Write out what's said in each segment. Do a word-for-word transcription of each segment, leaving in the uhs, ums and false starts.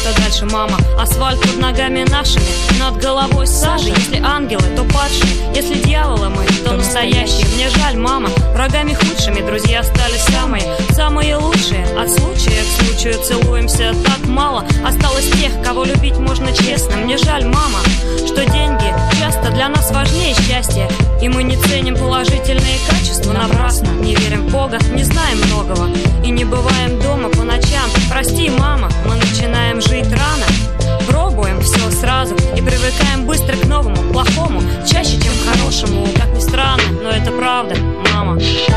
что дальше, мама? Асфальт под ногами нашими, над головой сажа. Если ангелы, то падшие, если дьяволы мы, то настоящие. Мне жаль, мама, врагами худшими друзья стали самые, самые лучшие. От случая к случаю целуемся так мало. Осталось тех, кого любить можно честно. Мне жаль, мама, что деньги часто для нас важнее счастья, и мы не ценим положительные качества напрасно. Не верим в Бога, не знаем многого и не бываем дома по ночам. Прости, мама, мы начинаем жить рано, пробуем все сразу и привыкаем быстро к новому, плохому, чаще, чем к хорошему. Как ни странно, но это правда, мама.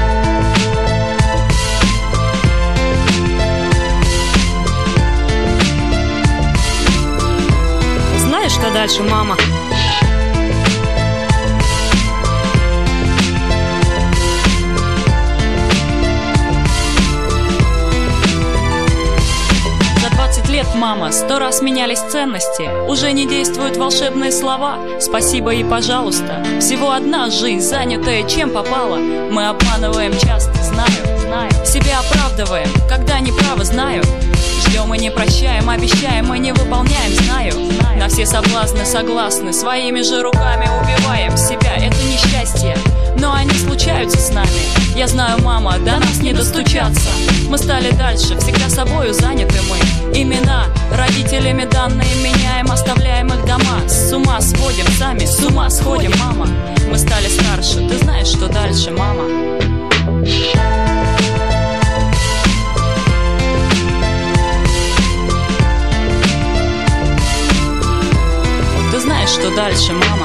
Знаешь, что дальше, мама? Лет, мама, сто раз менялись ценности. Уже не действуют волшебные слова. Спасибо и пожалуйста. Всего одна жизнь, занятая чем попало. Мы обманываем часто, знаю, знаю. Себя оправдываем, когда неправы, знаю. Ждем и не прощаем, обещаем и не выполняем, знаю. На все соблазны согласны, своими же руками убиваем себя. Это несчастье, но они случаются с нами. Я знаю, мама, до нас не достучаться. Мы стали дальше, всегда собою заняты мы. Имена родителями данные меняем, оставляем их дома. С ума сводим сами, с ума сходим, мама. Мы стали старше, ты знаешь, что дальше, мама? Ты знаешь, что дальше, мама?